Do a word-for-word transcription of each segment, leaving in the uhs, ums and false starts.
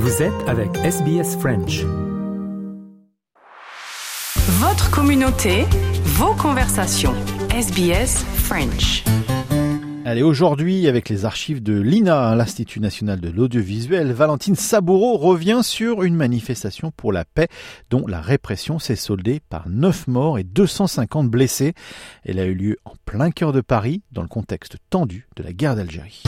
Vous êtes avec S B S French. Votre communauté, vos conversations. S B S French. Allez, aujourd'hui, avec les archives de l'I N A, l'Institut national de l'audiovisuel, Valentine Saboureau revient sur une manifestation pour la paix dont la répression s'est soldée par neuf morts et deux cent cinquante blessés. Elle a eu lieu en plein cœur de Paris, dans le contexte tendu de la guerre d'Algérie.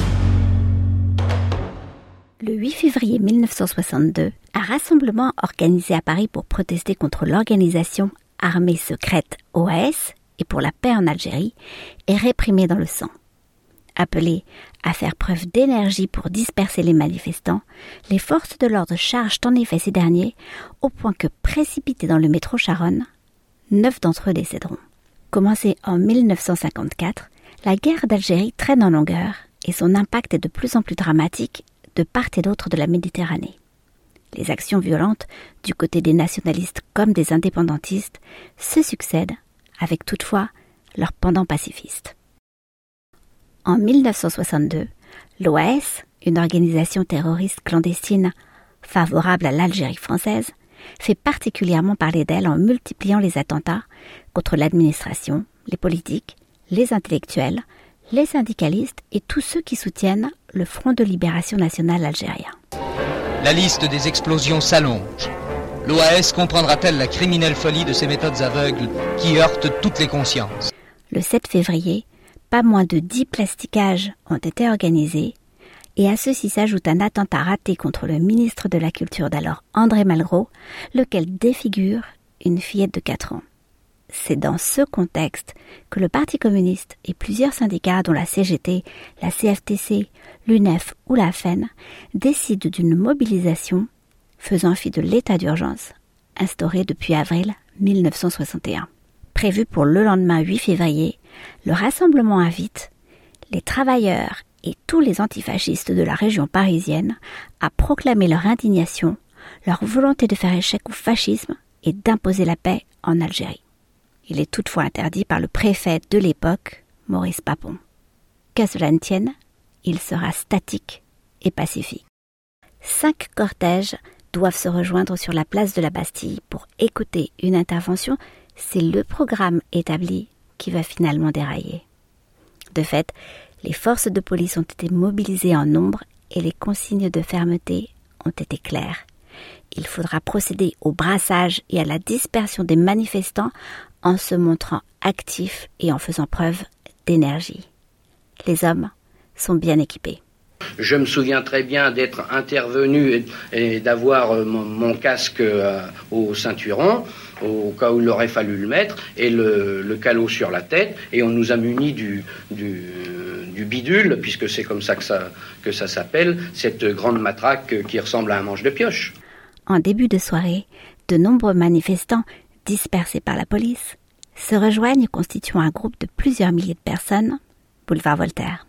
Le huit février mille neuf cent soixante-deux, un rassemblement organisé à Paris pour protester contre l'organisation armée secrète O A S et pour la paix en Algérie est réprimé dans le sang. Appelés à faire preuve d'énergie pour disperser les manifestants, les forces de l'ordre chargent en effet ces derniers au point que, précipités dans le métro Charonne, neuf d'entre eux décéderont. Commencée en mille neuf cent cinquante-quatre, la guerre d'Algérie traîne en longueur et son impact est de plus en plus dramatique de part et d'autre de la Méditerranée. Les actions violentes, du côté des nationalistes comme des indépendantistes, se succèdent, avec toutefois leur pendant pacifiste. En mille neuf cent soixante-deux, l'O A S, une organisation terroriste clandestine favorable à l'Algérie française, fait particulièrement parler d'elle en multipliant les attentats contre l'administration, les politiques, les intellectuels, les syndicalistes et tous ceux qui soutiennent le Front de libération nationale algérien. La liste des explosions s'allonge. L'O A S comprendra-t-elle la criminelle folie de ces méthodes aveugles qui heurtent toutes les consciences ? Le sept février, pas moins de dix plastiquages ont été organisés et à ceci s'ajoute un attentat raté contre le ministre de la Culture d'alors, André Malraux, lequel défigure une fillette de quatre ans. C'est dans ce contexte que le Parti communiste et plusieurs syndicats dont la C G T, la C F T C, l'U N E F ou la F E N décident d'une mobilisation faisant fi de l'état d'urgence instauré depuis avril mille neuf cent soixante et un. Prévu pour le lendemain huit février, le rassemblement invite les travailleurs et tous les antifascistes de la région parisienne à proclamer leur indignation, leur volonté de faire échec au fascisme et d'imposer la paix en Algérie. Il est toutefois interdit par le préfet de l'époque, Maurice Papon. Qu'à cela ne tienne, il sera statique et pacifique. Cinq cortèges doivent se rejoindre sur la place de la Bastille pour écouter une intervention. C'est le programme établi qui va finalement dérailler. De fait, les forces de police ont été mobilisées en nombre et les consignes de fermeté ont été claires. Il faudra procéder au brassage et à la dispersion des manifestants en se montrant actifs et en faisant preuve d'énergie. Les hommes sont bien équipés. Je me souviens très bien d'être intervenu et, et d'avoir euh, mon, mon casque euh, au ceinturon, au cas où il aurait fallu le mettre, et le, le calot sur la tête, et on nous a munis du, du, du bidule, puisque c'est comme ça que ça, que ça s'appelle, cette grande matraque qui ressemble à un manche de pioche. En début de soirée, de nombreux manifestants, dispersés par la police, se rejoignent constituant un groupe de plusieurs milliers de personnes, boulevard Voltaire.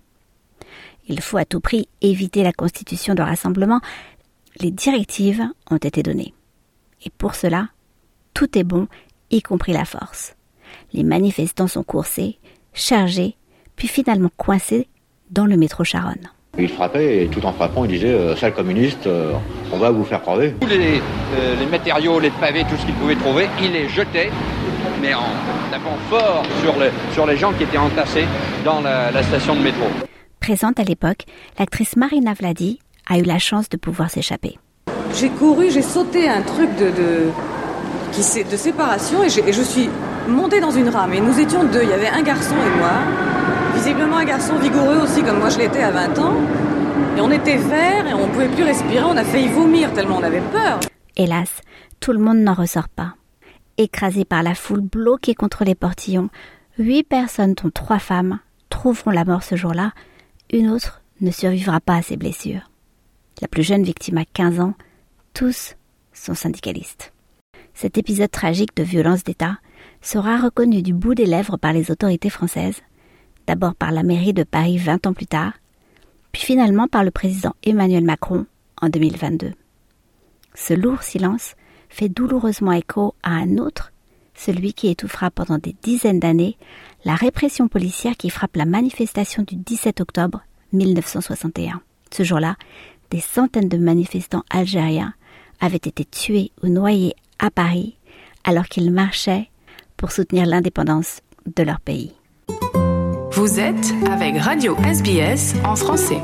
Il faut à tout prix éviter la constitution de rassemblements. Les directives ont été données. Et pour cela, tout est bon, y compris la force. Les manifestants sont coursés, chargés, puis finalement coincés dans le métro Charonne. Il frappait et tout en frappant, il disait euh, « Sale communiste, euh, on va vous faire crever ». Tous les, euh, les matériaux, les pavés, tout ce qu'il pouvait trouver, il les jetait, mais en tapant fort sur, le, sur les gens qui étaient entassés dans la, la station de métro. Présente à l'époque, l'actrice Marina Vladi a eu la chance de pouvoir s'échapper. J'ai couru, j'ai sauté un truc de, de, qui, de séparation et, et je suis montée dans une rame. Et nous étions deux, il y avait un garçon et moi. Visiblement un garçon vigoureux aussi, comme moi je l'étais à vingt ans. Et on était verts et on ne pouvait plus respirer, on a failli vomir tellement on avait peur. Hélas, tout le monde n'en ressort pas. Écrasés par la foule, bloqués contre les portillons, huit personnes, dont trois femmes, trouveront la mort ce jour-là. Une autre ne survivra pas à ses blessures. La plus jeune victime a quinze ans. Tous sont syndicalistes. Cet épisode tragique de violence d'État sera reconnu du bout des lèvres par les autorités françaises, d'abord par la mairie de Paris vingt ans plus tard, puis finalement par le président Emmanuel Macron en deux mille vingt-deux. Ce lourd silence fait douloureusement écho à un autre, celui qui étouffera pendant des dizaines d'années la répression policière qui frappe la manifestation du dix-sept octobre mille neuf cent soixante et un. Ce jour-là, des centaines de manifestants algériens avaient été tués ou noyés à Paris alors qu'ils marchaient pour soutenir l'indépendance de leur pays. Vous êtes avec Radio S B S en français.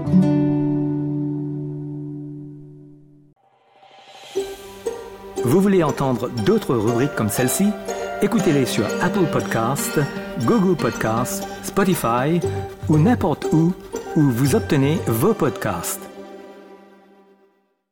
Vous voulez entendre d'autres rubriques comme celle-ci? Écoutez-les sur Apple Podcasts, Google Podcasts, Spotify ou n'importe où où vous obtenez vos podcasts.